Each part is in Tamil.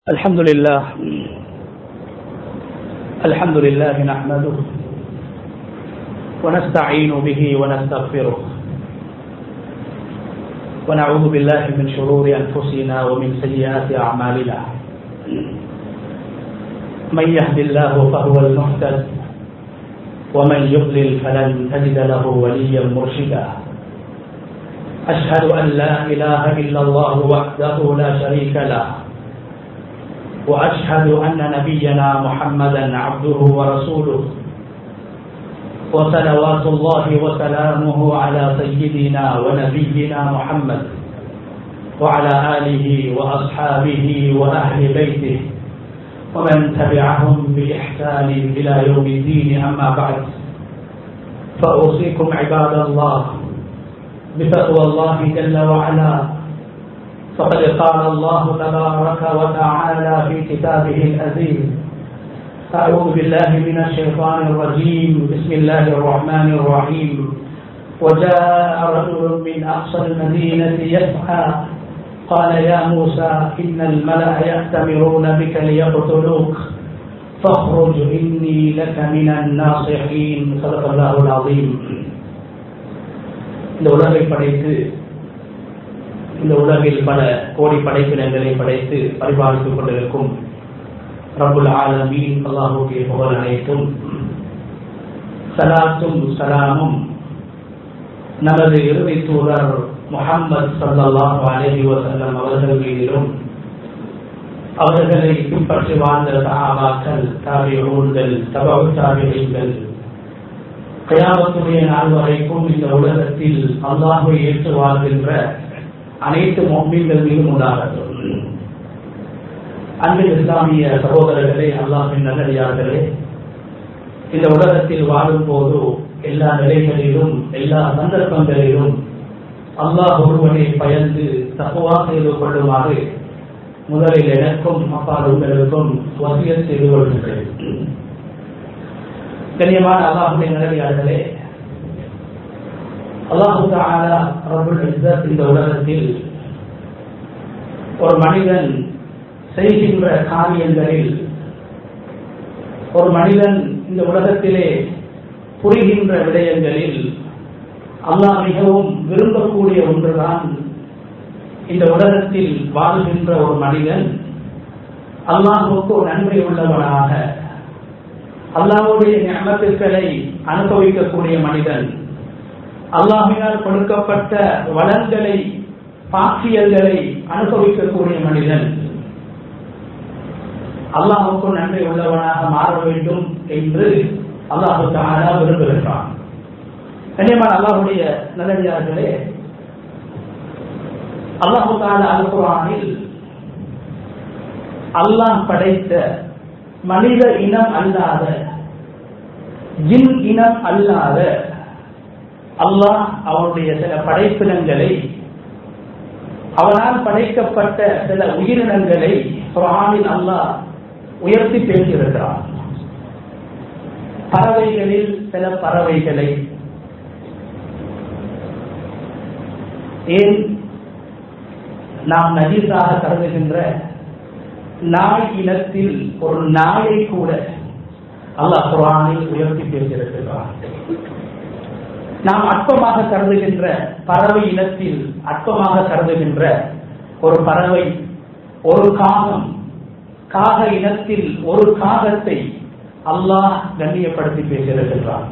الحمد لله نحمده ونستعين به ونستغفره ونعوذ بالله من شرور أنفسنا ومن سيئات أعمالنا من يهد الله فهو المهتد ومن يضلل فلن تجد له وليا مرشدا أشهد أن لا إله إلا الله وحده لا شريك له وأشهد أن نبينا محمدا عبده ورسوله وصلوات الله وسلامه على سيدنا ونبينا محمد وعلى آله وأصحابه وأهل بيته ومن تبعهم بإحسان إلى يوم الدين. أما بعد فأوصيكم عباد الله بتقوى الله جل وعلا، فقد قال الله تبارك وتعالى في كتابه العزيز: أعوذ بالله من الشيطان الرجيم، بسم الله الرحمن الرحيم. وجاء رجل من أقصى المدينة يسعى قال يا موسى إن الملأ يأتمرون بك ليقتلوك فاخرج إني لك من الناصحين. صدق الله العظيم. இந்த உலகை படைத்து இந்த உலகில் பல கோடி படைப்பினங்களை படைத்து பரிபாலித்துக் கொண்டிருக்கும் ரப்புல் ஆலமீன் அல்லாஹ்வுக்கே புகழ் அனைத்தும். ஸலாத்தும் ஸலாமும் நமது இறுதி தூதர் முஹம்மது ஸல்லல்லாஹு அலைஹி வஸல்லம் அவர்கள் மீதிலும், அவர்களை பின்பற்றி வாழ்ந்த சஹாபாக்கள், தாபிஊன்கள், தபஉ தாபிஈன்கள், கியாமத்துடைய நாள் வரைக்கும் இந்த உலகத்தில் அல்லாஹ்வை ஏற்று வாழ்கின்ற அனைத்து முஃமின்கள் மீதும் உண்டாகட்டும். அன்பின் இஸ்லாமிய சகோதரர்களே, அல்லாஹ்வின் நல்லடியார்களே, இந்த உலகத்தில் வாழும் போது எல்லா நிலைகளிலும் எல்லா சந்தர்ப்பங்களிலும் அல்லாஹ் ஒருவனை பயந்து தக்வா செய்து கொள்ளுமாறு முதலில் எனக்கும் அப்பால் உங்களுக்கும் வசியத் செய்து கொள்கின்றேன். கண்ணியமான அல்லாஹ்வின் நல்லடியார்களே, அல்லாஹு தஆலா ரப்புல் இஸ்ஸத் இந்த உலகத்தில் ஒரு மனிதன் செய்கின்ற காரியங்களில், ஒரு மனிதன் இந்த உலகத்திலே புரிகின்ற விடயங்களில் அல்லாஹ் மிகவும் விரும்பக்கூடிய ஒன்றுதான், இந்த உலகத்தில் வாழ்கின்ற ஒரு மனிதன் அல்லாஹ்வுக்கு நன்மை உள்ளவனாக, அல்லாஹ்வுடைய நிஅமத்துக்களை அனுபவிக்கக்கூடிய மனிதன், அல்லாஹ்வினால் கொடுக்கப்பட்ட வளங்களை பாக்கியங்களை அனுபவிக்கக்கூடிய மனிதன் அல்லாஹ்வுக்கு நன்மை உள்ளவனாக மாற வேண்டும் என்று அல்லாஹ் தஆலா விரும்புகிறான். கண்ணியமான அல்லாஹ்வுடைய நல்லடியார்களே, அல்லாஹ் தஆலா அல் குர்ஆனில் அல்லாஹ் படைத்த மனித இனம் அல்லாத, ஜின் இனம் அல்லாத அல்லாஹ் அவனுடைய சில படைப்பினங்களை, அவனால் படைக்கப்பட்ட சில உயிரினங்களை குர்ஆனில் அல்லாஹ் உயர்த்தி பேசியிருக்கிறான். பறவைகளில் சில பறவைகளை, ஏன் நாம் நஜீஸாக கருதுகின்ற நாய் இனத்தில் ஒரு நாயை கூட அல்லாஹ் குர்ஆனில் உயர்த்தி பேசியிருக்கிறான். நாம் அற்பமாக கருதுகின்ற பறவை இனத்தில் அற்பமாக கருதுகின்ற ஒரு பறவை, ஒரு காகம், காக இனத்தில் ஒரு காகத்தை அல்லாஹ் கண்ணியப்படுத்தி பேசியிருக்கின்றான்.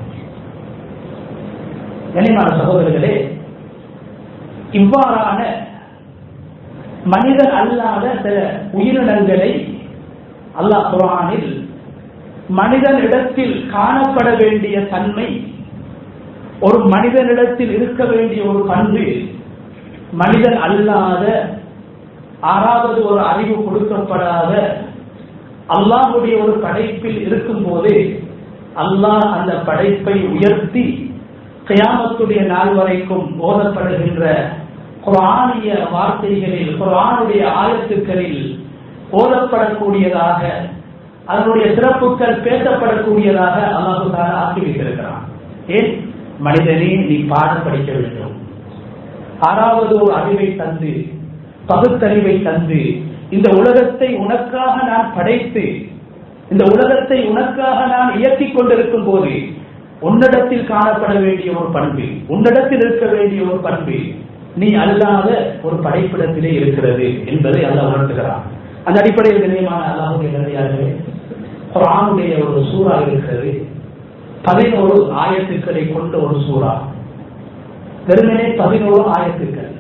கண்ணியமான சகோதரர்களே, இவ்வாறான மனிதன் அல்லாத சில உயிரினங்களை அல்லாஹ் குர்ஆனில் மனிதனிடத்தில் காணப்பட வேண்டிய தன்மை, ஒரு மனிதனிடத்தில் இருக்க வேண்டிய ஒரு பண்பு, மனிதன் அல்லாத ஆறாவது ஒரு அறிவு கொடுக்கப்படாத அல்லாஹ்வுடைய ஒரு படைப்பில் இருக்கும் போது அல்லாஹ் அந்த படைப்பை உயர்த்தி கியாமத்துடைய நாள் வரைக்கும் ஓதப்படுகின்ற குர்ஆனிய வார்த்தைகளில், குர்ஆனுடைய ஆயத்துக்களில் ஓதப்படக்கூடியதாக, அதனுடைய சிறப்புகள் பேசப்படக்கூடியதாக அல்லாஹ் தஆலா ஆக்கி வைத்திருக்கிறான். ஏன்? மனிதனே, நீ பாடம் படிக்க வேண்டும், ஆறாவது ஒரு அறிவை தந்து, பகுத்தறிவை தந்து, இந்த உலகத்தை உனக்காக நான் படைத்து, இந்த உலகத்தை உனக்காக நான் இயக்கிக் கொண்டிருக்கும் போது உன்னிடத்தில் காணப்பட வேண்டிய ஒரு பண்பு, உன்னிடத்தில் இருக்க வேண்டிய ஒரு பண்பு நீ அல்லாத ஒரு படைப்பிடத்திலே இருக்கிறது என்பதை அல்லாஹ் உணர்த்துகிறான். அந்த அடிப்படையில் கண்ணியமான அல்லாஹ்வுடைய நல்லடியார்களே, குர்ஆனுடைய ஒரு சூரா இருக்கிறது. 11 ஆயத்துக்களை கொண்ட ஒரு சூரா. வெறுமனே 11 ஆயத்துக்கள்.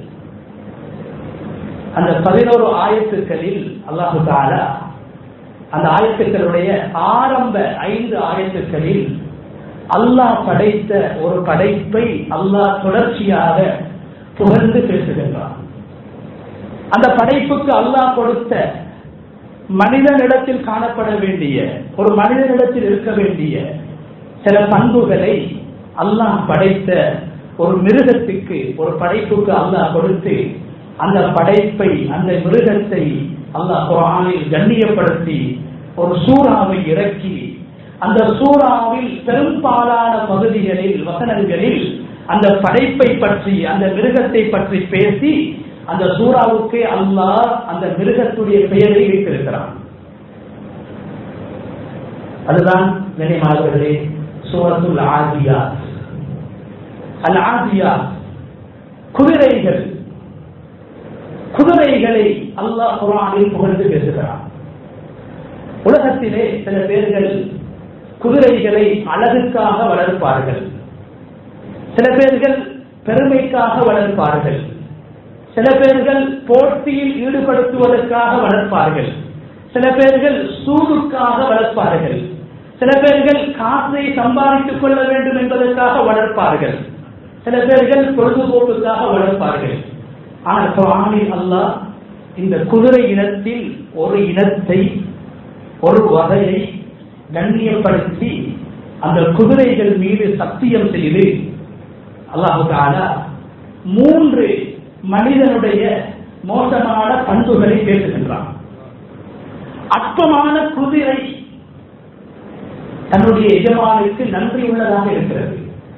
அந்த 11 ஆயத்துக்களில் அல்லாஹ் தஆலா அந்த ஆயத்துக்களுடைய ஆரம்ப 5 ஆயத்துக்களில் அல்லாஹ் படைத்த ஒரு படைப்பை அல்லாஹ் தொடர்ச்சியாக புகழ்ந்து பேசுகின்றான். அந்த படைப்புக்கு அல்லாஹ் கொடுத்த மனிதனிடத்தில் காணப்பட வேண்டிய, ஒரு மனிதனிடத்தில் இருக்க வேண்டிய சில பண்புகளை அல்லாஹ் படைத்த ஒரு மிருகத்துக்கு, ஒரு படைப்புக்கு அல்லாஹ் கொடுத்து அந்த படைப்பை, அந்த மிருகத்தை அல்லாஹ் குர்ஆனில் கண்ணியப்படுத்தி ஒரு சூறாவை இறக்கி, அந்த சூறாவில் பெரும்பாலான பகுதிகளில், வசனங்களில் அந்த படைப்பை பற்றி, அந்த மிருகத்தை பற்றி பேசி அந்த சூறாவுக்கு அல்லாஹ் அந்த மிருகத்துடைய பெயரை வைத்திருக்கிறான். அதுதான் கண்ணியமானவர்களே சூரத்துல் ஆதியாத். அல் ஆதியாத் குதிரைகள், குதிரைகளை அல்லாஹ் குர்ஆனில் புகழ்ந்து பேசுகிறான். உலகத்திலே சில பேர்கள் குதிரைகளை அழகுக்காக வளர்ப்பார்கள், சில பேர்கள் பெருமைக்காக வளர்ப்பார்கள், சில பேர்கள் போட்டியில் ஈடுபடுத்துவதற்காக வளர்ப்பார்கள், சில பேர்கள் சூதுக்காக வளர்ப்பார்கள், சில பேர்கள் காசை சம்பாதித்துக் கொள்ள வேண்டும் என்பதற்காக வளர்ப்பார்கள், சில பேர்கள் பொழுதுபோக்குக்காக வளர்ப்பார்கள். ஆனால் குர்ஆனில் அல்லாஹ் இந்த குதிரை இனத்தில் ஒரு இனத்தை, ஒரு வகையை கண்ணியப்படுத்தி அந்த குதிரைகள் மீது சத்தியம் செய்து அல்லாஹ் தஆலா 3 மனிதனுடைய மோசமான பண்புகளை பேசுகின்றான். அற்பமான குதிரை தன்னுடைய எஜமானுக்கு நன்றி உள்ளதாக இருக்கிறது.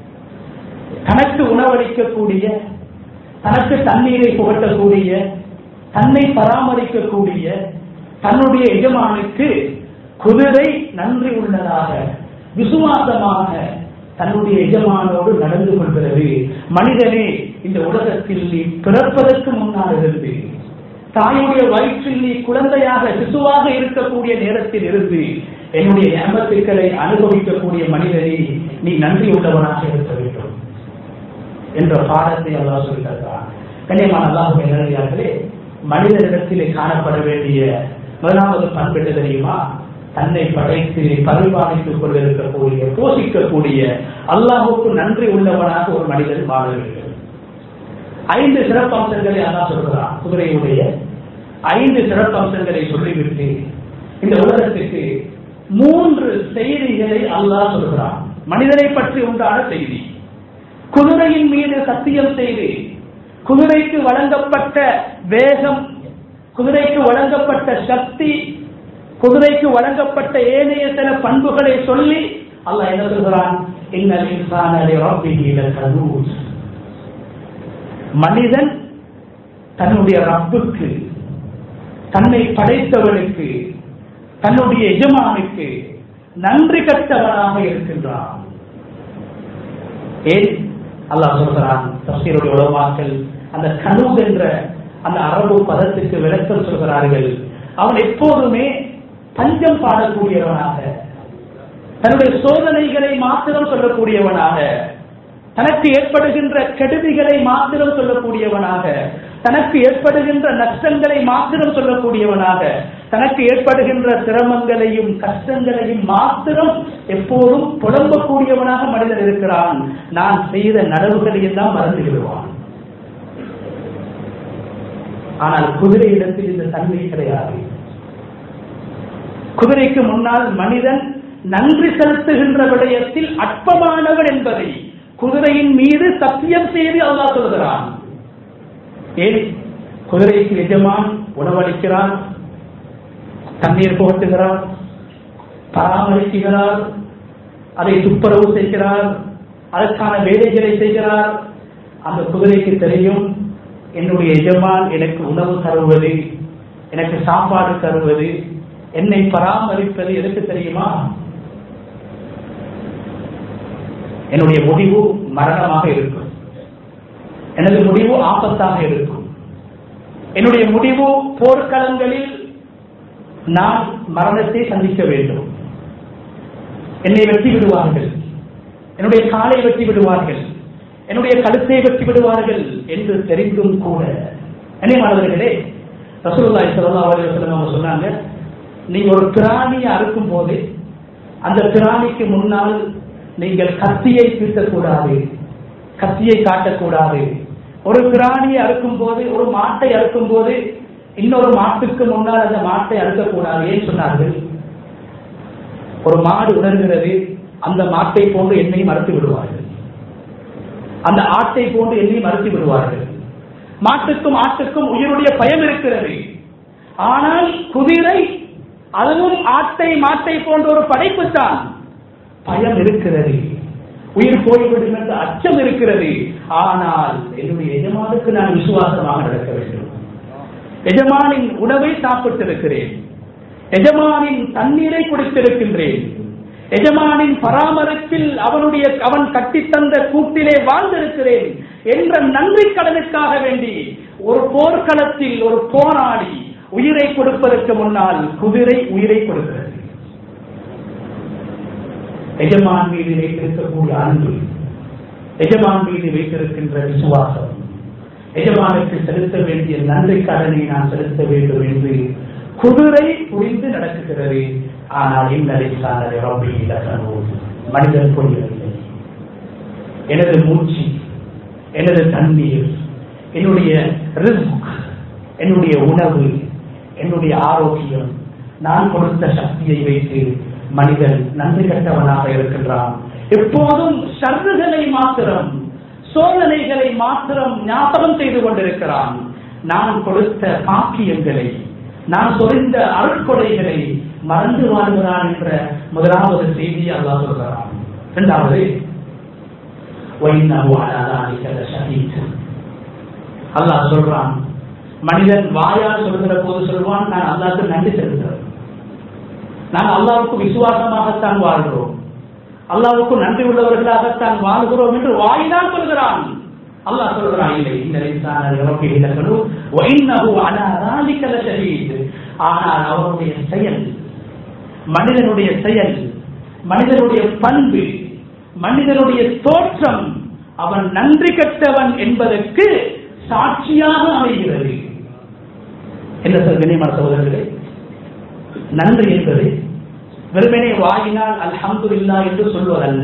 தனக்கு உணவளிக்கக்கூடிய, தனக்கு தண்ணீரை புகட்டக்கூடிய, தன்னை பராமரிக்கக்கூடிய தன்னுடைய எஜமானுக்கு குதிரை நன்றி உள்ளதாக, விசுவாசமாக தன்னுடைய எஜமானோடு நடந்து கொள்கிறது. மனிதனே, இந்த உலகத்தில் நீ பிறப்பதற்கு முன்னால் இருந்து, தாயுடைய வயிற்றில் நீ குழந்தையாக, சிசுவாக இருக்கக்கூடிய நேரத்தில் இருந்து என்னுடைய நியமத்துக்களை அனுபவிக்கக்கூடிய மனிதனே, நீ நன்றி உள்ளவனாக இருக்க வேண்டும் என்ற பாடத்தை அல்லாஹ் சொல்கிறார். கண்ணியமான அல்லாஹ்வுடைய நல்லடியார்களே, மனிதனிடத்திலே காணப்பட வேண்டிய முதலாவது பண்பு என்ன தெரியுமா? தன்னை படைத்து பரிபாலித்துக் கொண்டிருக்கக்கூடிய, போஷிக்கக்கூடிய அல்லாஹ்வுக்கு நன்றி உள்ளவனாக ஒரு மனிதன் வாழ வேண்டும். 5 சிறப்பம்சங்களை அல்லாஹ் சொல்கிறான். குதிரையுடைய 5 சிறப்பம்சங்களை சொல்லிவிட்டு இந்த உலகத்துக்கு 3 செய்திகளை அல்லாஹ் சொல்கிறான். மனிதனை பற்றி உண்டான செய்தி. குதிரையின் மீது சத்தியம் செய்து குதிரைக்கு வழங்கப்பட்ட வேகம், குதிரைக்கு வழங்கப்பட்ட சக்தி, குதிரைக்கு வழங்கப்பட்ட ஏனைய சில பண்புகளை சொல்லி அல்லாஹ் என்ன சொல்கிறான்? இன்னல் இன்சான லிரப்பிஹி லகனூத். மனிதன் தன்னுடைய ரப்புக்கு, தன்னை படைத்தவனுக்கு, தன்னுடைய எஜமானுக்கு நன்றி கட்டவனாக இருக்கின்றான். ஏன் அல்லாஹ் சொல்கிறான்? தஃசீருடைய உலமாக்கள் அந்த கனூத் என்ற அந்த அரபு பதத்துக்கு விளக்கம் சொல்கிறார்கள். அவன் எப்போதுமே பஞ்சம் பாடக்கூடியவனாக, தன்னுடைய சோதனைகளை மாத்திரம் சொல்லக்கூடியவனாக, தனக்கு ஏற்படுகின்ற கெடுதிகளை மாத்திரம் சொல்லக்கூடியவனாக, தனக்கு ஏற்படுகின்ற நஷ்டங்களை மாத்திரம் சொல்லக்கூடியவனாக, தனக்கு ஏற்படுகின்ற சிரமங்களையும் கஷ்டங்களையும் மாத்திரம் எப்போதும் புலம்பக்கூடியவனாக மனிதன் இருக்கிறான். நான் செய்த நனவுகளை எல்லாம் மறந்து விடுவான். ஆனால் குதிரை இடத்தில் இந்த தன்மை கிடையாது. குதிரைக்கு முன்னால் மனிதன் நன்றி செலுத்துகின்ற விடயத்தில் அற்பமானவன் என்பதை குதிரையின் மீது சத்தியம் செய்து அல்லாஹ் சொல்கிறான். ஏன்? குதிரைக்கு எஜமான் உணவளிக்கிறார், தண்ணீர் புகட்டுகிறார், பராமரிக்கிறார், அதை துப்புரவு செய்கிறார், அதற்கான வேலைகளை செய்கிறார். அந்த குதிரைக்கு தெரியும், என்னுடைய எஜமான் எனக்கு உணவு தருவது, எனக்கு சாப்பாடு தருவது, என்னை பராமரிப்பது எதுக்கு தெரியுமா? என்னுடைய முடிவு மரணமாக இருக்கும், எனது முடிவு ஆபத்தாக இருக்கும், என்னுடைய முடிவு போர்க்களங்களில் நான் மரணத்தை சந்திக்க வேண்டும், என்னை வெட்டி விடுவார்கள், என்னுடைய காலை வெட்டி விடுவார்கள், என்னுடைய கழுத்தை வெட்டி விடுவார்கள் என்று தெரிந்தும் கூட, மாணவர்களே, ரசூலுல்லாஹி ஸல்லல்லாஹு அலைஹி வஸல்லம் அவங்க சொன்னாங்க, நீங்க ஒரு பிராணியை அறுக்கும் போது அந்த பிராணிக்கு முன்னால் நீங்கள் கத்தியை தீட்டக்கூடாது, கத்தியை காட்டக்கூடாது. ஒரு பிராணியை அறுக்கும் போது, ஒரு மாட்டை அறுக்கும் போது இன்னொரு மாட்டுக்கு முன்னால் அந்த மாட்டை அறுக்கக்கூடாது. ஏன் சொன்னார்கள்? ஒரு மாடு உணர்கிறது, அந்த மாட்டை போன்று என்னையும் மறுத்து விடுவார்கள், அந்த ஆட்டை போன்று என்னையும் மறுத்து விடுவார்கள். மாட்டுக்கும் ஆட்டுக்கும் உயிருடைய பயம் இருக்கிறது. ஆனால் குதிரை அதுவும் ஆட்டை மாட்டை போன்ற ஒரு படைப்பு தான். பயம் இருக்கிறது, உயிர் போய்விடும் என்ற அச்சம் இருக்கிறது. ஆனால் என்னுடைய எஜமானுக்கு நான் விசுவாசமாக நடக்க வேண்டும், எஜமானின் உணவை சாப்பிட்டிருக்கிறேன், எஜமானின் தண்ணீரை குடித்திருக்கின்றேன், எஜமானின் பராமரிப்பில் அவன் கட்டித்தந்த கூட்டிலே வாழ்ந்திருக்கிறேன் என்ற நன்றி கடனுக்காக வேண்டி ஒரு போர்க்களத்தில் ஒரு போராடி உயிரை கொடுப்பதற்கு முன்னால் குதிரை உயிரை கொடுக்கிறது. எஜமான் மீது வைத்திருக்கக்கூடிய அன்பு, எஜமான் மீது வைத்திருக்கின்ற விசுவாசம், எஜமானுக்கு செலுத்த வேண்டிய நன்றி கடனை நான் செலுத்த வேண்டும் என்று குதிரை புரிந்து நடக்குகிறது. ஆனால் மனிதன் புரியவில்லை. எனது மூச்சு, எனது தண்ணீர், என்னுடைய ரிஸ்க், என்னுடைய உணவு, என்னுடைய ஆரோக்கியம், நான் கொடுத்த சக்தியை வைத்து மனிதன் நன்றி கட்டவனாக இருக்கின்றான். எப்போதும் ஷர்றுகளை மாத்திரம், சோதனைகளை மாத்திரம் ஞாபகம் செய்து கொண்டிருக்கிறான். நான் கொடுத்த பாக்கியங்களை, நான் சொரிந்த அருட்கொடைகளை மறந்து வாழ்கிறான் என்ற முதலாவது செய்தியை அல்லாஹ் சொல்கிறான். இரண்டாவது, அல்லாஹ் சொல்றான், மனிதன் வாயால் சொல்கிற போது சொல்வான், நான் அல்லாஹ்வுக்கு நன்றி செலுத்துகிறேன், நான் அல்லாஹ்வுக்கு விசுவாசமாகத்தான் வாழ்கிறோம், அல்லாஹ்வுக்கு நன்றி உள்ளவர்களாகத்தான் வாழ்கிறோம் என்று வாயினால் சொல்கிறான். அல்லாஹ் சொல்கிறான், இல்லை, இந்த ஆனால் அவருடைய செயல், மனிதனுடைய செயல், மனிதனுடைய பண்பு, மனிதனுடைய தோற்றம் அவன் நன்றி கட்டவன் என்பதற்கு சாட்சியாக அமைகிறது. என்ன கண்ணியமான சகோதரர்களே, நன்றி என்பது வெறுமனே வாயினால் அல்ஹம்துலில்லாஹ் என்று சொல்வதல்ல.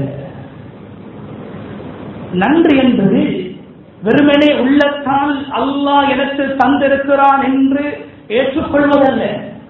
நன்றி என்பது வெறுமனே உள்ளத்தால் அல்லாஹ் எனக்கு தந்திருக்கிறான் என்று ஏற்றுக்கொள்வதல்ல.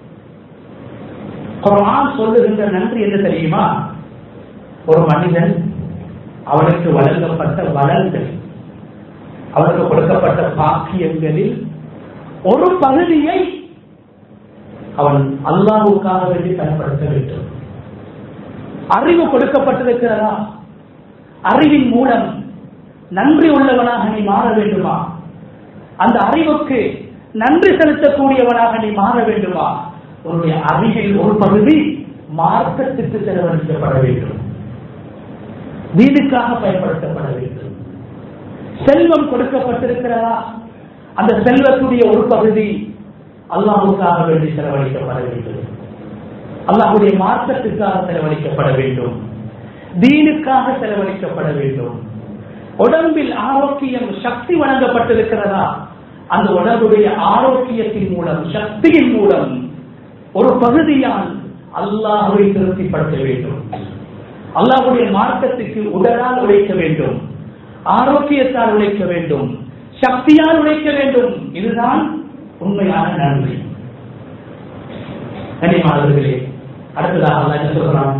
குர்ஆன் சொல்லுகின்ற நன்றி என்ன தெரியுமா? ஒரு மனிதன் அவனுக்கு வழங்கப்பட்ட வளங்கள், அவனுக்கு கொடுக்கப்பட்ட பாக்கியங்களில் ஒரு பகுதியை அவன் அல்லாஹ்வுக்காக வேண்டி பயன்படுத்த வேண்டும். அறிவு கொடுக்கப்பட்டிருக்கிறதா? அறிவின் மூலம் நன்றி உள்ளவனாக நீ மாற வேண்டுமா? அந்த அறிவுக்கு நன்றி செலுத்தக்கூடியவனாக நீ மாற வேண்டுமா? உன்னுடைய அறிவில் ஒரு பகுதி மார்க்கத்துக்கு செலவழிக்கப்பட வேண்டும், வீடுக்காக பயன்படுத்தப்பட வேண்டும். செல்வம் கொடுக்கப்பட்டிருக்கிறதா? அந்த செல்வத்துடைய ஒரு பகுதி அல்லாஹ்வுக்காக வேண்டி செலவழிக்கப்பட வேண்டும், அல்லாஹ்வுடைய மார்க்கத்துக்காக செலவழிக்கப்பட வேண்டும், தீனுக்காக செலவழிக்கப்பட வேண்டும். உடம்பில் ஆரோக்கியம், சக்தி வழங்கப்பட்டிருக்கிறதா? அந்த உடம்புடைய ஆரோக்கியத்தின் மூலம், சக்தியின் மூலம் ஒரு பகுதியால் அல்லாஹ்வை திருப்திப்படுத்த வேண்டும், அல்லாஹ்வுடைய மார்க்கத்துக்கு உடலால் உழைக்க வேண்டும், ஆரோக்கியத்தால் உழைக்க வேண்டும், சக்தியால் உழைக்க வேண்டும். இதுதான் உண்மையான நன்றி. கண்ணியமானவர்களே, அடுத்ததாக அல்லாஹ் என்ன சொல்றான்?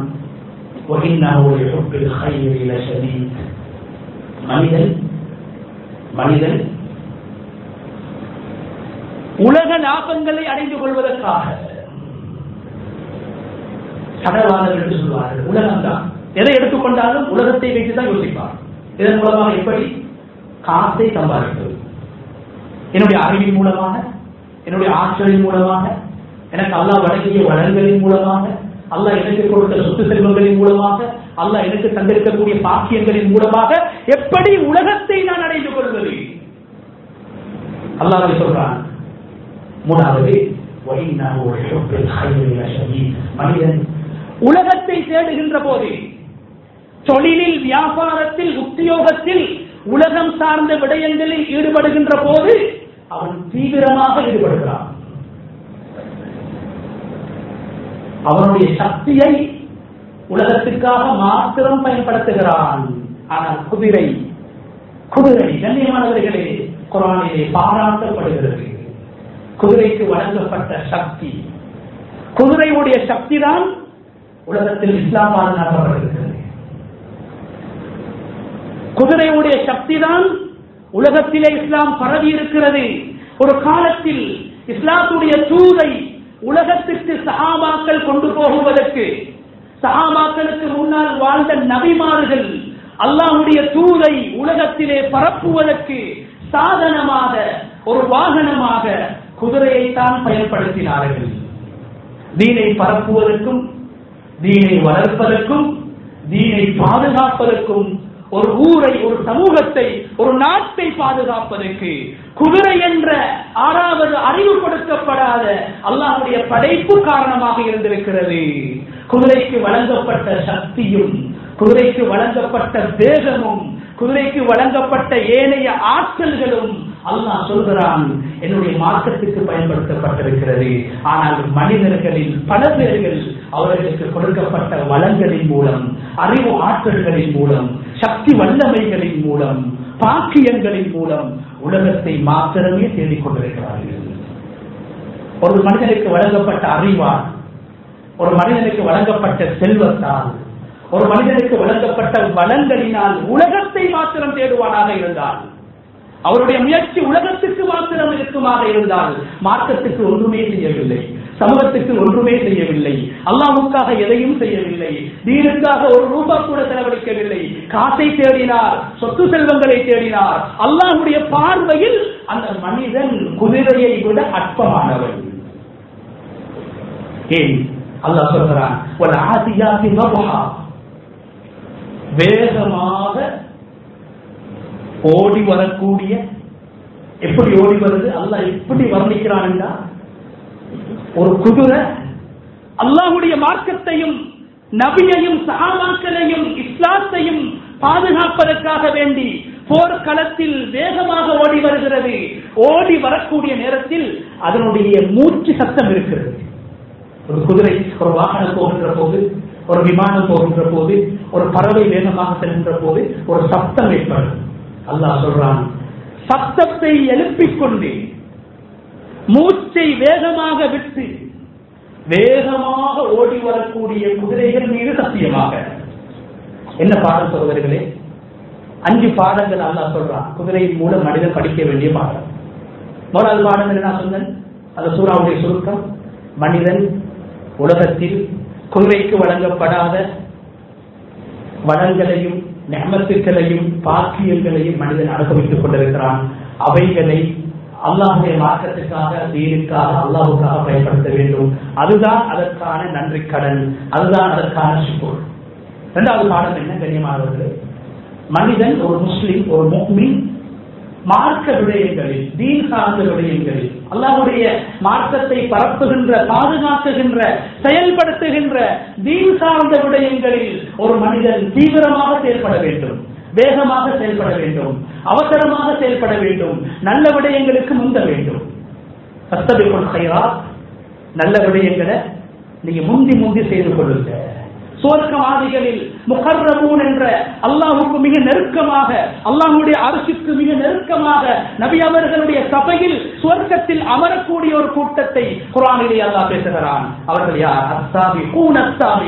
மனிதன் உலக லாபங்களை அடைந்து கொள்வதற்காக கடவாளர்கள் என்று சொல்வார்கள். உலகம்தான், எதை எடுத்துக்கொண்டாலும் உலகத்தை வைத்துதான் யோசிப்பார். இதன் மூலமாக எப்படி காசை சம்பாதிப்பது, என்னுடைய அறிவின் மூலமாக, என்னுடைய ஆற்றலின் மூலமாக, எனக்கு அல்லாஹ் வழங்கிய வளங்களின் மூலமாக, அல்லாஹ் எனக்கு கொடுத்த சொத்து செல்வங்களின் மூலமாக, அல்லாஹ் எனக்கு தந்திருக்கக்கூடிய பாக்கியங்களின் மூலமாக எப்படி உலகத்தை நான் அடைந்து கொள்வது? அல்லாஹ் சொல்றான். மூணாவது, மனிதன் உலகத்தை தேடுகின்ற போது, தொழிலில், வியாபாரத்தில், உத்தியோகத்தில், உலகம் சார்ந்த விடயங்களில் ஈடுபடுகின்ற போது அவன் தீவிரமாக ஈடுபடுகிறான். அவனுடைய சக்தியை உலகத்திற்காக மாத்திரம் பயன்படுத்துகிறான். ஆனால் குதிரை கண்ணியமானவர்களே, குர்ஆனிலே பாராட்டப்படுகிறது. குதிரைக்கு வழங்கப்பட்ட சக்தி, குதிரையுடைய சக்தி தான் உலகத்தில் இஸ்லாம் பாதுகாக்கப்படுகிறது. குதிரையுடைய சக்தி தான் உலகத்திலே இஸ்லாம் பரவி இருக்கிறது. ஒரு காலத்தில் இஸ்லாத்துடைய தூதை உலகத்திற்கு சஹாபாக்கள் கொண்டு போகுவதற்கு, சஹாபாக்களுக்கு முன்னால் வாழ்ந்த நபிமார்கள் அல்லாஹ்வுடைய தூதை உலகத்திலே பரப்புவதற்கு சாதனமாக, ஒரு வாகனமாக குதிரையைத்தான் பயன்படுத்தினார்கள். தீனை பரப்புவதற்கும், தீனை வளர்ப்பதற்கும், தீனை பாதுகாப்பதற்கும், ஒரு ஊரை, ஒரு சமூகத்தை, ஒரு நாட்டை பாதுகாப்பதற்கு குதிரை என்ற ஆறாவது அறிவு கொடுக்கப்படாத அல்லாஹ்வுடைய படைப்பு காரணமாக இருந்திருக்கிறது. குதிரைக்கு வழங்கப்பட்ட சக்தியும், குதிரைக்கு வழங்கப்பட்ட வேகமும், குதிரைக்கு வழங்கப்பட்ட ஏனைய ஆற்றல்களும் அல்லாஹ் சொல்கிறான் என்னுடைய மார்க்கத்துக்கு பயன்படுத்தப்பட்டிருக்கிறது. ஆனால் மனிதர்களில் பல பேர்கள் அவர்களுக்கு கொடுக்கப்பட்ட வளங்களின் மூலம், அறிவு ஆற்றல்களின் மூலம், சக்தி வல்லமைகளின் மூலம், பாக்கியங்களின் மூலம் உலகத்தை மாத்திரமே தேடிக்கொண்டிருக்கிறார்கள். ஒரு மனிதனுக்கு வழங்கப்பட்ட அறிவால், ஒரு மனிதனுக்கு வழங்கப்பட்ட செல்வத்தால், ஒரு மனிதனுக்கு வழங்கப்பட்ட வளங்களினால் உலகத்தை மாத்திரம் தேடுவானாக இருந்தால், அவருடைய முயற்சி உலகத்துக்கு மாத்திரம் இருக்குமாக இருந்தால், மார்க்கத்துக்கு ஒன்றுமே செய்யவில்லை, சமூகத்துக்கு ஒன்றுமே செய்யவில்லை, அல்லாஹ்வுக்காக எதையும் செய்யவில்லை, தீனுக்காக ஒரு ரூபாய் கூட செலவழிக்கவில்லை, காசை தேடினார், சொத்து செல்வங்களை தேடினார், அல்லாஹ்வுடைய பார்வையில் அந்த மனிதன் குதிரையை விட அற்பமானவன். ஏன் அல்லாஹ் சொல்கிறான், வேகமாக ஓடி வரக்கூடிய, எப்படி ஓடி வருது அல்லாஹ் எப்படி வர்ணிக்கிறான் என்றால், ஒரு குதிரை அல்லாஹ்வுடைய மார்க்கத்தையும், நபியையும், சஹாபாக்களையும், இஸ்லாத்தையும் பாதுகாப்பதற்காக வேண்டி போர்க்களத்தில் வேகமாக ஓடி வருகிறது. ஓடி வரக்கூடிய நேரத்தில் அதனுடைய மூச்சு சத்தம் இருக்கிறது. ஒரு குதிரை, ஒரு வாகனம் போகின்ற போது, ஒரு விமானம் போகின்ற போது, ஒரு பறவை வேகமாக செல்கின்ற போது ஒரு சத்தம் ஏற்படும். அல்லாஹ் சொல்றான், சத்தத்தை எழுப்பிக் கொண்டு மூச்சை வேகமாக விட்டு வேகமாக ஓடி வரக்கூடிய குதிரைகள் மீது சத்தியமாக. என்ன பாடம் சொல்வர்களே? 5 பாடங்கள் அல்லாஹ் சொல்றான். குதிரையின் மூலம் மனிதன் படிக்க வேண்டிய பாடம். முதல் பாடம் என்ன சொன்னேன்? அந்த சூறாவுடைய சுருக்கம். மனிதன் உலகத்தில் குதிரைக்கு வழங்கப்படாத வளங்களையும், நிஅமத்துக்களையும், பாக்கியங்களையும் மனிதன் அனுபவித்துக் கொண்டிருக்கிறான். அவைகளை அல்லாஹ்வுடைய மார்க்கத்துக்காக, தீனுக்காக, அல்லாஹ்வுக்காக பயன்படுத்த வேண்டும். அதுதான் அதற்கான நன்றி கடன், அதுதான் அதற்கான சுக்குர். 2வது பாடம் என்ன கண்ணியமானவர்களே? மனிதன், ஒரு முஸ்லிம், ஒரு முஃமின் மார்க்க விடயங்களில், தீன் சார்ந்த விடயங்களில், அல்லாஹ்வுடைய மார்க்கத்தை பரப்புகின்ற, பாதுகாக்குகின்ற, செயல்படுத்துகின்ற தீன் சார்ந்த விடயங்களில் ஒரு மனிதன் தீவிரமாக செயல்பட வேண்டும், வேகமாக செயல்பட வேண்டும், அவசரமாக செயல்பட வேண்டும், நல்ல விடயங்களுக்கு முந்த வேண்டும். ஃபஸ்தபிகுல் கைராத், நல்ல விடயங்களை நீங்க முந்தி செய்து கொள்ளுங்க. சுவர்க்கவாதிகளில் முகர்ரமூன் என்ற அல்லாஹ்வுக்கு மிக நெருக்கமாக, அல்லாஹ்வுடைய அர்ஷுக்கு மிக நெருக்கமாக நபி அவர்களுடைய சபையில் சுவர்க்கத்தில் அமரக்கூடிய ஒரு கூட்டத்தை குர்ஆனிலே அல்லாஹ் பேசுகிறான். அவர்கள் யார்? அஸ்ஸாபிகூன்.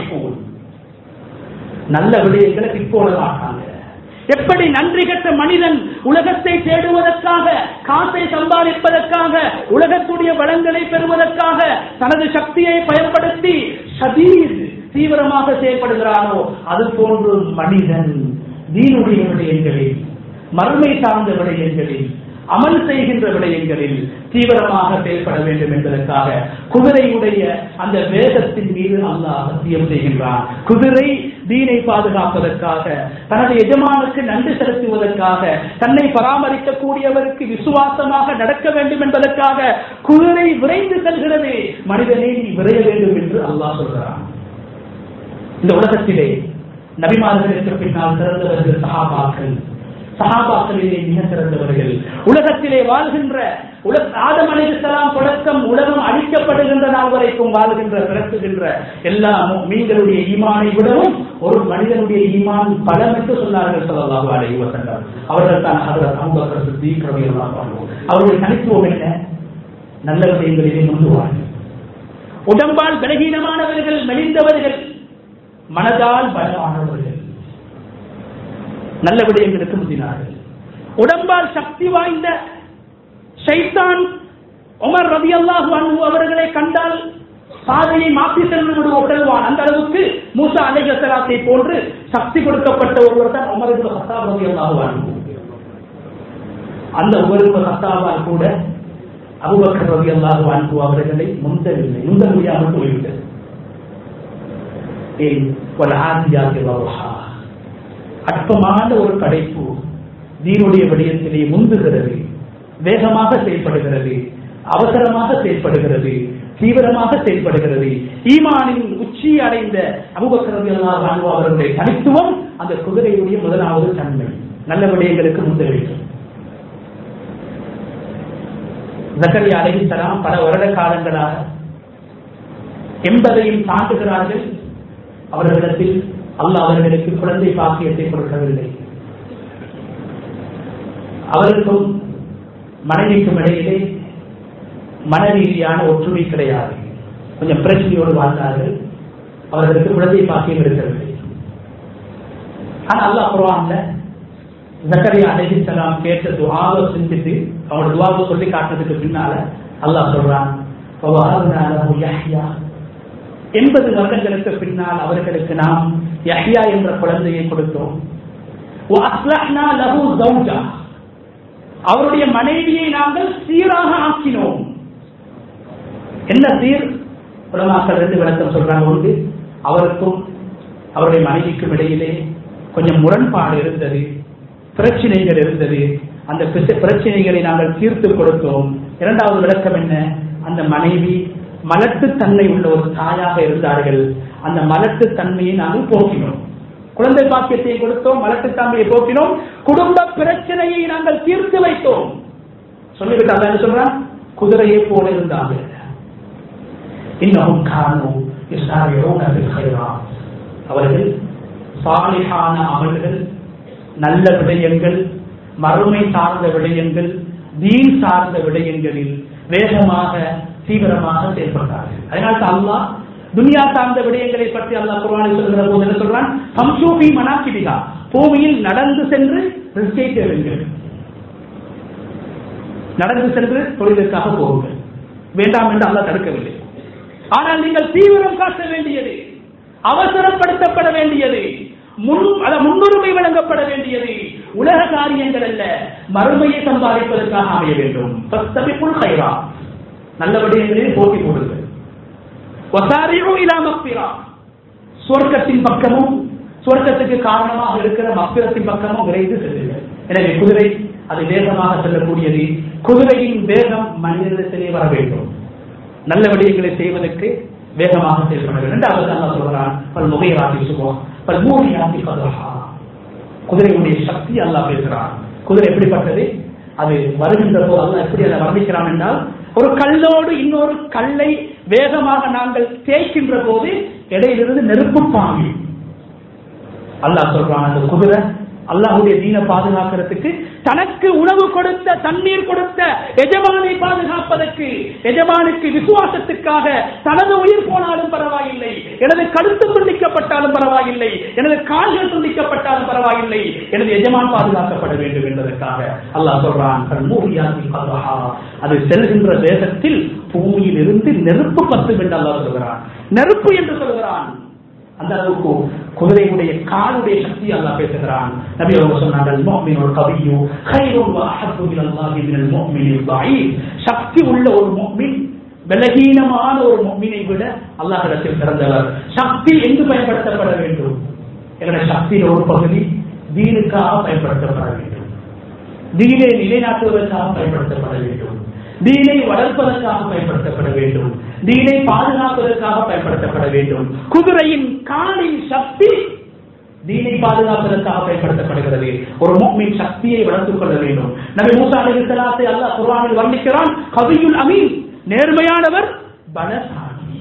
நல்ல விடயங்களை பிற்போட மாட்டாங்க. எப்படி நன்றி கெட்ட மனிதன் உலகத்தை தேடுவதற்காக, காசை சம்பாதிப்பதற்காக, உலகத்துடைய வளங்களை பெறுவதற்காக தனது சக்தியை பயன்படுத்தி தீவிரமாக செயல்படுகிறானோ, அது போன்று மனிதன் தீனுடைய விடயங்களில், மறுமை சார்ந்த விடயங்களில், அமல் செய்கின்ற விடயங்களில் தீவிரமாக செயல்பட வேண்டும் என்பதற்காக குதிரையுடைய அந்த வேகத்தின் மீது அல்லாஹ் சத்தியம் செய்கின்றான். குதிரை தீனை பாதுகாப்பதற்காக, தனது எஜமானுக்கு நன்றி செலுத்துவதற்காக, தன்னை பராமரிக்கக்கூடியவருக்கு விசுவாசமாக நடக்க வேண்டும் என்பதற்காக குதிரை விரைந்து செல்கிறது. மனிதனே நீ விரைய வேண்டும் என்று அல்லாஹ் சொல்கிறான். இந்த உலகத்திலே நபிமார்களுக்கு பின்னால் சிறந்தவர்கள் சஹாபாக்கள். சஹாபாக்களிலே மிக சிறந்தவர்கள். உலகத்திலே வாழ்கின்ற ஆதம் அலைஹிஸ்ஸலாம் தொடக்கம் உலகம் அழிக்கப்படுகின்ற நாள் வரைக்கும் வாழ்கின்ற பிறக்குகின்ற எல்லா முஃமின்களுடைய ஈமானை விடவும் ஒரு மனிதனுடைய ஈமான் பலம் என்று சொன்னார்கள் ஸல்லல்லாஹு அலைஹி வஸல்லம். அவர்கள் தான் ஹஜ்ரத் அபூபக்கர் சித்திக் ரலியல்லாஹு அன்ஹு. அவருடைய தனித்துவம் என்ன? நல்ல விடயங்களிலே முந்துவார்கள். உடம்பால் பலகீனமானவர்கள், மெலிந்தவர்கள், மனதால் பலமானவர்கள், நல்ல விடயங்களுக்கு முந்தினார்கள். உடம்பால் சக்தி வாய்ந்த ஷைத்தான் உமர் ரலியல்லாஹு அன்ஹு அவர்களை கண்டால் பாதையை மாற்றி சென்று விடுவான். அந்த அளவுக்கு மூசா அலைஹிஸ்ஸலாத்தை போன்று சக்தி கொடுக்கப்பட்ட ஒருவர் தான் உமர் இப்னு கத்தாப் ரலியல்லாஹு அன்ஹு. அந்த உமர் இப்னு கத்தாவால் கூட அபூபக்கர் ரலியல்லாஹு அன்ஹு அவர்களை முந்தவில்லை, முந்த முடியாமல் போய்விட்டது. அற்பமான ஒரு படைப்பு தீனுடைய விடயத்திலே முந்துகிறது, வேகமாக செயல்படுகிறது, அவசரமாக செயல்படுகிறது, தீவிரமாக செயல்படுகிறது. ஈமானின் உச்சி அடைந்த அபூபக்கர் ரலியல்லாஹு அன்ஹு அவர்களுடைய தனித்துவம் அந்த குதிரையுடைய முதலாவது தன்மை, நல்ல விடயங்களுக்கு முந்த வேண்டும். ஜக்கரியா அலைஹிஸ்ஸலாம் பல வருட காலங்களாக 80ஐயும் தாண்டுகிறார்கள். அவர்களிடத்தில் அல்லாஹ் அவர்களுக்கு குழந்தை பாக்கியத்தை கொடுக்கவில்லை. அவருக்கும் மனைவிக்கும் இடையிலே மன ரீதியான ஒற்றுமை கிடையாது. கொஞ்சம் பிரச்சனையோடு வாழ்ந்தார்கள். அவர்களுக்கு குழந்தை பாக்கியம் இருக்கவில்லை. ஆனால் அல்லாஹ் குர்ஆன்ல ஜக்கரியா அலைஹிஸ்ஸலாம் கேட்ட துஆவை செஞ்சுட்டு அவனோட துஆவை சொல்லி காட்டுறதுக்கு பின்னால அல்லாஹ் சொல்றான், 80 வருடங்களுக்கு பின்னால் அவர்களுக்கு நாம் யஹ்யா என்ற குழந்தையை கொடுத்தோம். அவருடைய மனைவியை நாங்கள் சீராக ஆக்கினோம். என்ன சீர்? உலமாக்கள் 2 விளக்கம் சொல்றாங்க. ஒன்று, அவருக்கும் அவருடைய மனைவிக்கும் இடையிலே கொஞ்சம் முரண்பாடு இருந்தது, பிரச்சனைகள் இருந்தது. அந்த பிரச்சனைகளை நாங்கள் தீர்த்து கொடுத்தோம். இரண்டாவது விளக்கம் என்ன? அந்த மனைவி மலட்டுத்தன்மை உள்ள ஒரு தாயாக இருந்தார்கள். அந்த மலட்டுத்தன்மையை நாங்கள் போக்கினோம். குழந்தை பாக்கியத்தை கொடுத்தோம், மலட்டுத்தன்மையை போக்கினோம், குடும்ப பிரச்சனையை நாங்கள் தீர்த்து வைத்தோம். சொல்லிவிட்டு அல்ல என்ன சொல்றான்? குதிரையை போல இருந்தாங்க. இன்னும் காணும் அவர்கள் சாலிஹான அமல்கள், நல்ல விடயங்கள், மறுமை சார்ந்த விடயங்கள், தீன் சார்ந்த விடயங்களில் வேகமாக தீவிரமாக செயல்பட்டார்கள். அதனால் அல்லாஹ் துனியா சார்ந்த விடயங்களை பற்றி அல்லாஹ் குர்ஆனில் சொல்கிற போது என்ன சொல்றான்? ஹம்சூபி மனாகிபிஹா, பூமியில் நடந்து சென்று ரிஸ்கை தேடுங்கள், நடந்து சென்று தொழிலுக்காக போகுங்கள், வேண்டாம் என்று அல்லாஹ் தடுக்கவில்லை. ஆனால் நீங்கள் தீவிரம் காட்ட வேண்டியது, அவசரப்படுத்தப்பட வேண்டியது, முன்னுரிமை வழங்கப்பட வேண்டியது உலக காரியங்கள் அல்ல, மறுமையை சம்பாதிப்பதற்காக அமைய வேண்டும். நல்ல விடயங்களில் போட்டி போடுங்கள். சுவர்க்கத்தின் பக்கமும் சுவர்க்கத்துக்கு காரணமாக இருக்கிற மக்பிரத்தின் பக்கமும் விரைந்து செல்லுங்கள். எனவே குதிரை அது வேகமாக செல்லக்கூடியது. குதிரையின் வேகம் மனிதனிடத்திலே வர வேண்டும். நல்ல விடயங்களை செய்வதற்கு வேகமாக செயல்பட வேண்டும். இரண்டாவது அல்லாஹ் சொல்கிறான், பல்முகைராத்தி சுபஹ் பல்மூரியாத்தி கதஹா. குதிரையுடைய சக்தி அல்லாஹ் பேசுகிறான். குதிரை எப்படிப்பட்டது? அது வருகின்ற போது அல்லாஹ் எப்படி அதை வர்ணிக்கிறான் என்றால், ஒரு கல்லோடு இன்னொரு கல்லை வேகமாக நாங்கள் தேய்க்கின்ற போது இடையிலிருந்து நெருப்பு பாயும். அல்லாஹ் சொல்றான், அந்த குதிரை அல்லாஹ்வுடைய தீனை பாதுகாக்கிறதுக்கு, தனக்கு உணவு கொடுத்த தண்ணீர் கொடுத்த எஜமானை பாதுகாப்பதற்கு, எஜமானுக்கு விசுவாசத்துக்காக தனது உயிர் போனாலும் பரவாயில்லை, எனது கழுத்து துண்டிக்கப்பட்டாலும் பரவாயில்லை, எனது கால்கள் துண்டிக்கப்பட்டாலும் பரவாயில்லை, எனது எஜமான் பாதுகாக்கப்பட வேண்டும் என்பதற்காக அல்லாஹ் சொல்றான், அது செல்கின்ற வேகத்தில் பூமியில் இருந்து நெருப்பு பத்தும் என்று அல்லாஹ் சொல்கிறான். நெருப்பு என்று சொல்கிறான். அந்த அளவுக்கு குதிரையுடைய காலுடைய சக்தி அல்லாஹ் பேசுகிறான். நபி அவர்கள் சொன்னார்கள், முஃமினுல் கவிய்யு கைருன் வ அஹப்பு இலல்லாஹி மினல் முஃமினில் தஈஃப். சக்தி உள்ள ஒரு முஃமின் பலகீனமான ஒரு முஃமினை விட அல்லாஹ்விடத்தில் சிறந்தவர். சக்தி எங்கு பயன்படுத்தப்பட வேண்டும்? எங்களுடைய சக்தியின் ஒரு பகுதி தீனுக்காக பயன்படுத்தப்பட வேண்டும், தீனை நிலைநாட்டுவதற்காக பயன்படுத்தப்பட வேண்டும், தீனை வளர்ப்பதற்காக பயன்படுத்தப்பட வேண்டும், தீனை பாதுகாப்பதற்காக பயன்படுத்தப்பட வேண்டும். குதிரையின் காலின் சக்தி தீனை பாதுகாப்பதற்காக பயன்படுத்தப்படுகிறது. ஒரு முஃமின் சக்தியை வளர்த்துக் கொள்ள வேண்டும். நபி மூசா அலைஹிஸ்ஸலாத்தை அல்லாஹ் குர்ஆனில் வர்ணிக்கிறான், கவியுல் அமீன், நேர்மையானவர், பலசாலி.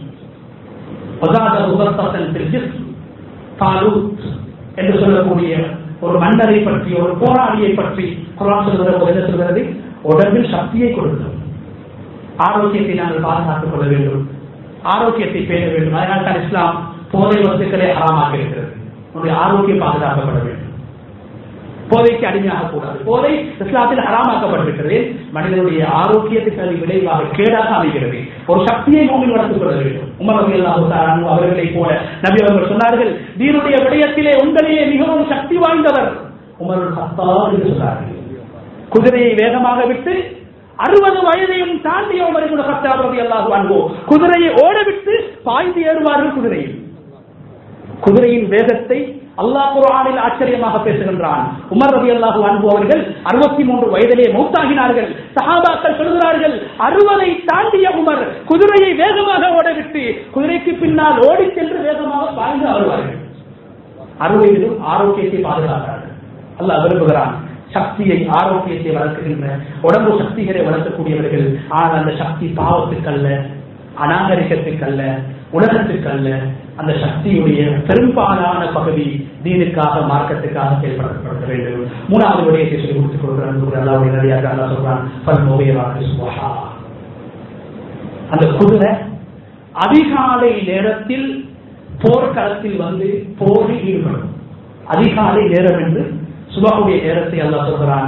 தாலூத் என்று சொல்லக்கூடிய ஒரு மன்னரை பற்றி, ஒரு போராளியை பற்றி குர்ஆன் சொல்கிறது. என்ன சொல்கிறது? உடம்பில் சக்தியை கொடுக்கும். ஆரோக்கியத்தை நாங்கள் பாதுகாத்துக் கொள்ள வேண்டும், ஆரோக்கியத்தை பேண வேண்டும். அதனால் தான் இஸ்லாம் போதை வஸ்துக்களை ஹராமாக இருக்கிறது. உங்களுடைய ஆரோக்கியம் பாதுகாக்கப்பட வேண்டும், போதைக்கு அடிமையாக கூடாது. போதை இஸ்லாத்தில் ஹராமாக்கப்பட்டிருக்கிறது. மனிதனுடைய ஆரோக்கியத்துக்கு அது விளைவாக கேடாக அமைகிறது. ஒரு சக்தியை மூமின் வளர்த்துக் கொள்ள வேண்டும். உமர் ரலியல்லாஹு தஆலா அன்ஹு அவர்களை போல நபி அவர்கள் சொன்னார்கள், தீனுடைய விடயத்திலே உங்களையே மிகவும் சக்தி வாய்ந்தவர் உமர் கத்தாப் என்று சொன்னார்கள். குதிரையை வேகமாக விட்டு 60 வயதையும் தாண்டிய உமர் இப்னு கத்தாப் ரலியல்லாஹு அன்ஹு குதிரையை ஓடவிட்டு பாய்ந்து ஏறுவார்கள் குதிரையில். குதிரையின் வேகத்தை அல்லாஹ் குர்ஆனில் ஆச்சரியமாக பேசுகின்றான். உமர் ரலியல்லாஹு அன்ஹு அவர்கள் 63 வயதிலே மௌத்தாகினார்கள். சஹாபாக்கள் சொல்கிறார்கள், 60ஐ தாண்டிய உமர் குதிரையை வேகமாக ஓடவிட்டு குதிரைக்கு பின்னால் ஓடி சென்று வேகமாக பாய்ந்து வருவார்கள். 60 ஆரோக்கியத்தை பாதுகாக்கிறார்கள். அல்லாஹ் விரும்புகிறான் சக்தியை, ஆரோக்கியத்தை வளர்க்கின்ற உடம்பு சக்திகளை வளர்க்கக்கூடியவர்கள். ஆனால் அந்த சக்தி பாவத்துக்கல்ல, அநாகரிகத்துக்கல்ல, உலகத்துக்கல்ல. அந்த சக்தியுடைய பெரும்பாலான பகுதி தீனுக்காக, மார்க்கத்துக்காக செயல்படுத்தப்பட வேண்டும். மூணாவது விடயத்தை சொல்லி கொடுத்துக் கொடுக்கிறான். சொல்றான், அந்த குதிரை அதிகாலை நேரத்தில் போர்க்களத்தில் வந்து போரில் ஈடுபடும். அதிகாலை நேரம் என்று சுபஹுடைய நேரத்தை அல்லாஹ் சொல்கிறான்.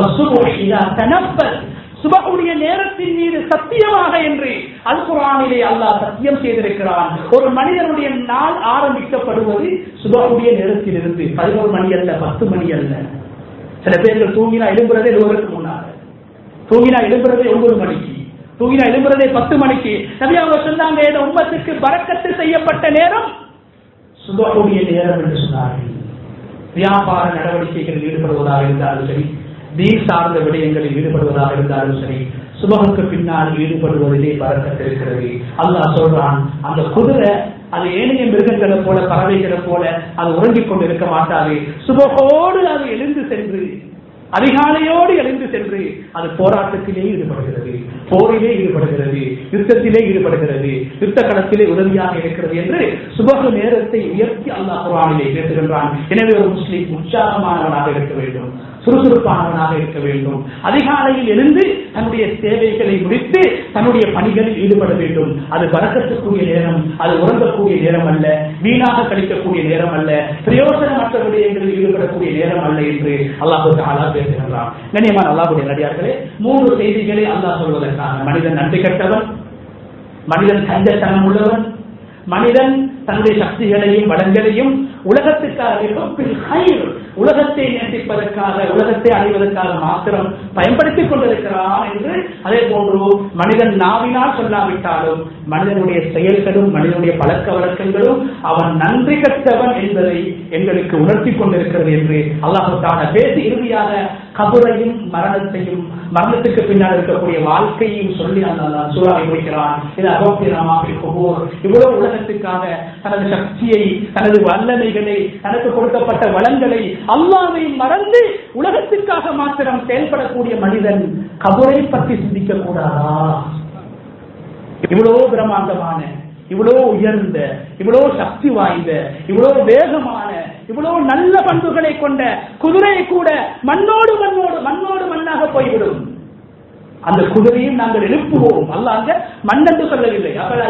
சுபஹுடைய நேரத்தின் மீது சத்தியமாக என்று அல் குர்ஆனிலே அல்லாஹ் சத்தியம் செய்திருக்கிறான். ஒரு மனிதனுடைய நாள் ஆரம்பிக்கப்படுவது சுபஹுடைய நேரத்திலிருந்து. 11 மணி அல்ல, 10 மணி அல்ல. சில பேர்கள் தூங்கினா எழும்புறதே ஒருவருக்கு முன்னால, தூங்கினா எழும்புறதே 9 மணிக்கு, தூங்கினா எழும்புறதே 10 மணிக்கு. நபி அவங்க சொன்னாங்க, இந்த உம்மத்துக்கு பரக்கத்து செய்யப்பட்ட நேரம் சுபஹுடைய நேரம் என்று சொன்னார்கள். வியாபார நடவடிக்கைகளில் ஈடுபடுவதாக இருந்தாலும் சரி, தீன் சார்ந்த விடயங்களில் ஈடுபடுவதாக இருந்தாலும் சரி, சுபஹுக்கு பின்னால் ஈடுபடுவதிலே பரக்கத்து இருக்கிறது. அல்லாஹ் சொல்றான், அந்த குதிரை அது ஏனைய மிருகங்களை போல, பறவைகளை போல அது உறங்கிக் கொண்டு இருக்க மாட்டாது. சுபஹோடு அது எழுந்து சென்று, அதிகாலையோடு எழுந்து சென்று அது போராட்டத்திலே ஈடுபடுகிறது, போரிலே ஈடுபடுகிறது, யுத்தத்திலே ஈடுபடுகிறது, யுத்த களத்திலே உதவியாக இருக்கிறது என்று சுபஹு நேரத்தை உயர்த்தி அல்லாஹ் குர்ஆனிலே பேசுகின்றான். எனவே ஒரு முஸ்லிம் உற்சாகமானவனாக இருக்க வேண்டும், சுறுசுறுப்பானவனாக இருக்க வேண்டும். அதிகாலையில் எழுந்து தன்னுடைய சேவைகளை முடித்து தன்னுடைய பணிகளில் ஈடுபட வேண்டும். அது பரக்கத்துக்குரிய நேரம், அது உறங்கக்கூடிய நேரம் அல்ல, வீணாக கழிக்கக்கூடிய நேரம் அல்ல, பிரயோஜனமற்ற விடயங்களில் ஈடுபடக்கூடிய நேரம் அல்ல என்று அல்லாஹ் தஆலா பேசுகின்றான். கண்ணியமான அல்லாஹ்வுடைய நடிகார்களே, 3 செய்திகளை அல்லாஹ் சொல்வதற்காக, மனிதன் நன்றி கெட்டவன், மனிதன் கஞ்சத்தனம் உள்ளவன், மனிதன் தன்னுடைய சக்திகளையும் வளங்களையும் உலகத்துக்காக, உலகத்தை நேசிப்பதற்காக, உலகத்தை அடைவதற்காக மாத்திரம் பயன்படுத்திக் கொண்டிருக்கிறான் என்று. அதே போன்று மனிதன் நாவினால் சொல்லாவிட்டாலும் மனிதனுடைய செயல்களும் மனிதனுடைய பழக்க வழக்கங்களும் அவன் நன்றி கட்டவன் என்பதை எங்களுக்கு உணர்த்தி கொண்டிருக்கிறது என்று அல்லாஹ் தஆலா பேசி இறுதியாக கபரையும் மரணத்தையும், மரணத்துக்கு பின்னால் இருக்கக்கூடிய வாழ்க்கையும் சொல்லி அல்லாஹ் சூராவை முடிக்கிறான். இது அகோபிரமாக குபூர். இவ்வளவு உலகத்துக்காக தனது சக்தியை, தனது வல்லமைகளை, தனக்கு கொடுக்கப்பட்ட வளங்களை அல்லாஹ்வை மறந்து உலகத்திற்காக மாத்திரம் செயல்படக்கூடிய மனிதன் கபரை பற்றி சிந்திக்க கூடாதா? இவ்வளவு பிரமாண்டமான, இவ்வளவு உயர்ந்த, இவ்வளவு சக்தி வாய்ந்த, இவ்வளவு வேகமான, இவ்வளவு நல்ல பண்புகளை கொண்ட குதிரை கூட மண்ணோடு மண்ணோடு மண்ணோடு மண்ணாக போய்விடும். அந்த குதிரையும் நாங்கள் எழுப்புவோம். அல்லாஹ் அங்க மண் என்று சொல்லவில்லை.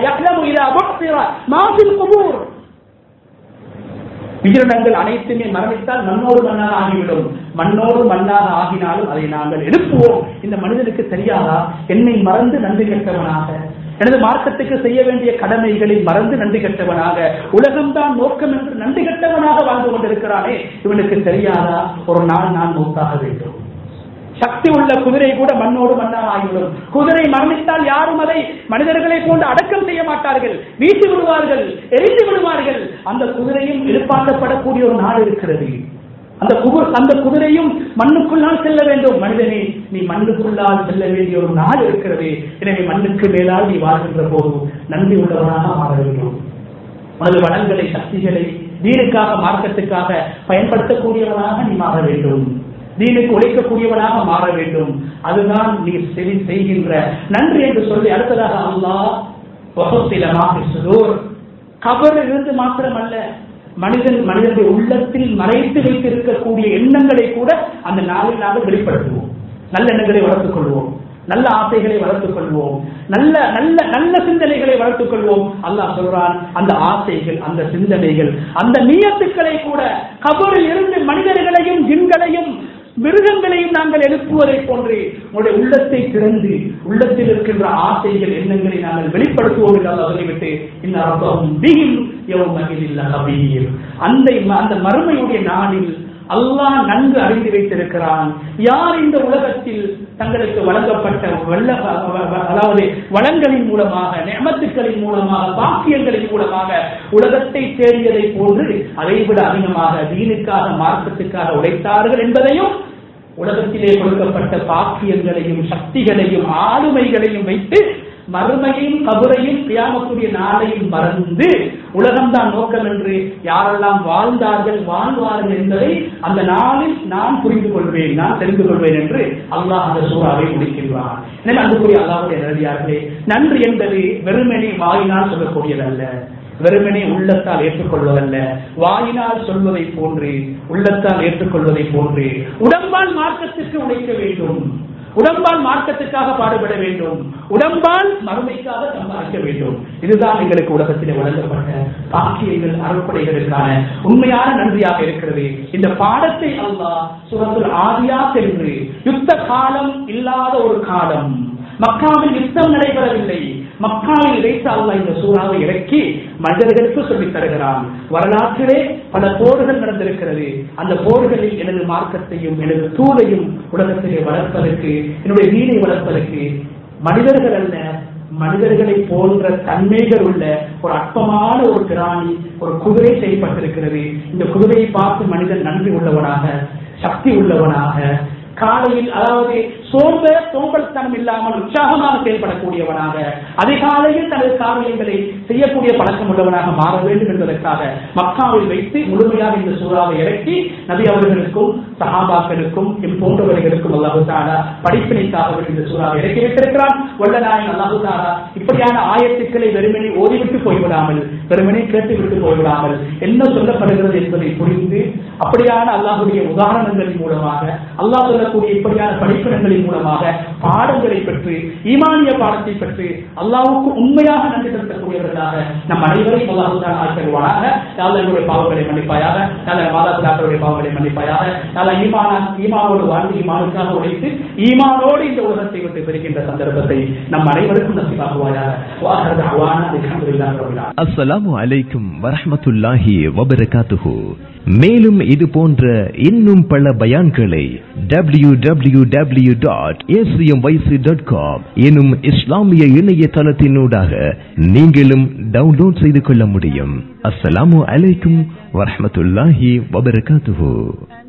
உயிரினங்கள் அனைத்துமே மரணித்தால் மண்ணோடு மண்ணாக ஆகிவிடும். மண்ணோடு மண்ணாக ஆகினாலும் அதை நாங்கள் எழுப்புவோம். இந்த மனிதனுக்கு தெரியாதா, என்னை மறந்து நன்றி கெட்டவனாக, எனது மார்க்கத்துக்கு செய்ய வேண்டிய கடமைகளை மறந்து நன்றி கெட்டவனாக, உலகம்தான் நோக்கம் என்று நன்றி கெட்டவனாக வாழ்ந்து கொண்டிருக்கிறானே, இவனுக்கு தெரியாதா ஒரு நாள் நான் மௌத்தாக வேண்டும். சக்தி உள்ள குதிரை கூட மண்ணோடு மண்ணாக ஆகிவிடும். குதிரை மரணித்தால் யாரும் அதை மனிதர்களை போன்று அடக்கம் செய்ய மாட்டார்கள், வீசி விடுவார்கள், எரிந்து விடுவார்கள். அந்த குதிரையும் எழுப்பாட்டப்படக்கூடிய ஒரு நாடு இருக்கிறது. அந்த குதிரையும் மண்ணுக்குள்ளால் செல்ல வேண்டும். மனிதனே, நீ மண்ணுக்குள்ளால் செல்ல வேண்டிய ஒரு நாள் இருக்கிறது. எனவே மண்ணுக்கு மேலால் நீ வாழ்கின்ற போது நன்றி உள்ளவனாக மாற வேண்டும். உனது வளங்களை, சக்திகளை தீனுக்காக, மார்க்கத்துக்காக பயன்படுத்தக்கூடியவனாக நீ மாற வேண்டும். தீனுக்கு உழைக்கக்கூடியவனாக மாற வேண்டும். அதுதான் நீ செய்கின்ற நன்றி என்று சொல்லி அடுத்ததாக அல்லாஹ் கபரில் இருந்து மாத்திரமல்ல, மனிதனுடைய உள்ளத்தில் மறைத்து வைத்திருக்கக்கூடிய எண்ணங்களை கூட அந்த நாளில் நாங்கள் வெளிப்படுத்துவோம். நல்ல எண்ணங்களை வளர்த்துக் கொள்வோம், நல்ல ஆசைகளை வளர்த்துக் கொள்வோம், நல்ல நல்ல நல்ல சிந்தனைகளை வளர்த்துக் கொள்வோம். அல்லாஹ் சொல்றான், அந்த ஆசைகள், அந்த சிந்தனைகள், அந்த நியத்துக்களை கூட கபரில் இருந்து மனிதர்களையும் ஜின்களையும் மிருகங்களையும் நாங்கள் எழுப்புவதை போன்று உங்களுடைய உள்ளத்தை திறந்து உள்ளத்தில் இருக்கின்ற ஆசைகள், எண்ணங்களை நாங்கள் வெளிப்படுத்துவோம் என்று அல்லாஹ் சொல்லிவிட்டு அந்த மறுமையுடைய நாளில் அல்லாஹ் நன்கு அறிந்து வைத்திருக்கிறான். யார் இந்த உலகத்தில் தங்களுக்கு வழங்கப்பட்ட அதாவது வளங்களின் மூலமாக, நிஅமத்துக்களின் மூலமாக, பாக்கியங்களின் மூலமாக உலகத்தை தேடியதை போன்று அதைவிட அதிகமாக தீனுக்காக, மார்க்கத்துக்காக உழைத்தார்கள் என்பதையும், உலகத்திலே கொடுக்கப்பட்ட பாக்கியங்களையும் சக்திகளையும் ஆளுமைகளையும் வைத்து மறுமையும் கபரையும் கியாமத்துடைய நாளையும் மறந்து உலகம்தான் நோக்கம் என்று யாரெல்லாம் வாழ்ந்தார்கள், வாழ்வார்கள் என்பதை அந்த நாளில் நான் புரிந்து கொள்வேன், நான் தெரிந்து கொள்வேன் என்று அல்லாஹ் அந்த சூறாவை முடிக்கின்றான். எனவே அன்புக்குரிய அல்லாஹ்வுடைய நல்லடியார்களே, நன்றி என்பது வெறுமனே வாயினால் சொல்லக்கூடியதல்ல, வெறுமனே உள்ளத்தால் ஏற்றுக்கொள்வதல்ல. வாயினால் சொல்வதை போன்று, உள்ளத்தால் ஏற்றுக்கொள்வதை போன்று உடம்பால் மார்க்கத்திற்கு உழைக்க வேண்டும், உடம்பால் மார்க்கத்துக்காக பாடுபட வேண்டும், உடம்பால் மறுமைக்காக சம்பாதிக்க வேண்டும். இதுதான் எங்களுக்கு உலகத்திலே வழங்கப்பட்ட பாக்கியங்கள், அருட்படைகளுக்கான உண்மையான நன்றியாக இருக்கிறது. இந்த பாடத்தை அல்லாஹ் சூரத்துல் ஆதியாத் என்று, யுத்த காலம் இல்லாத ஒரு காலம், மக்காவில் யுத்தம் நடைபெறவில்லை, மக்காவில் வைத்து அல்லாஹ் இந்த சூறாவை இறக்கி மனிதர்களுக்கு சொல்லித் தருகிறான். வரலாற்றிலே பல போர்கள் நடந்திருக்கிறது. அந்த போர்களில் எனது மார்க்கத்தையும் எனது தூளையும் உலகத்திலே வளர்ப்பதற்கு, என்னுடைய வீணை வளர்ப்பதற்கு மனிதர்கள் அல்ல, மனிதர்களை போன்ற தன்மைகள் உள்ள ஒரு அற்பமான ஒரு பிராணி, ஒரு குதிரை செய்யப்பட்டிருக்கிறது. இந்த குதிரையை பார்த்து மனிதன் நன்றி உள்ளவனாக, சக்தி உள்ளவனாக, காலையில் அதாவது சோம்பல்தனம் இல்லாமல் உற்சாகமாக செயல்படக்கூடியவனாக, அதிகாலையில் தனது காரியங்களை செய்யக்கூடிய பழக்கம் உள்ளவனாக மாற வேண்டும் என்பதற்காக மக்காவில் வைத்து முழுமையாக இந்த சூறாவை இறக்கி நபி அவர்களுக்கும் சஹாபாக்களுக்கும் போன்றவர்களுக்கும் அல்லாஹு தஆலா படிப்பினைக்காக இந்த சூறாவை இறக்கி வைத்திருக்கிறான். வல்ல நாயன் அல்லாஹு தஆலா இப்படியான ஆயத்துக்களை வெறுமனே ஓதிவிட்டு போய்விடாமல், வெறுமனே கேட்டுவிட்டு போய்விடாமல், என்ன சொல்லப்படுகிறது என்பதை புரிந்து அப்படியான அல்லாஹுடைய உதாரணங்களின் மூலமாக, அல்லாஹ் சொல்லக்கூடிய இப்படியான படிப்பினங்களின் மூலமாக பாடங்களை பெற்று, ஈமானிய பாடத்தை பெற்று அல்லாஹ்வுக்கு உண்மையாக நன்றி செலுத்தக்கூடியவர்களாக நம் அனைவரையும் அல்லாஹ் தஆலா ஆக்கிடுவானாக. யா அல்லாஹ் எங்களுடைய பாவங்களை மன்னிப்பாயாக, யா அல்லாஹ் மாதாபிதாக்களுடைய பாவங்களை மன்னிப்பாயாக, யா அல்லாஹ் ஈமானோடு வாழ்ந்து ஈமானுக்காக உழைத்து ஈமானோடு இந்த உலகத்தை விட்டு பிரிக்கின்ற சந்தர்ப்பத்தை நம் அனைவருக்கும் நசீபாக்குவாயாக. வஆஹிரு தஅவானா அல்ஹம்துலில்லாஹி ரப்பில் ஆலமீன். அஸ்ஸலாமு அலைக்கும் வரஹ்மத்துல்லாஹி வபரகாத்துஹு. மேலும் இது போன்ற இன்னும் பல பயான்களை www.acmyc.com எனும் இஸ்லாமிய இணையதளத்தினூடாக நீங்களும் டவுன்லோட் செய்து கொள்ள முடியும். அஸ்ஸலாமு அலைக்கும் வரஹ்மத்துல்லாஹி வபரகாத்துஹு.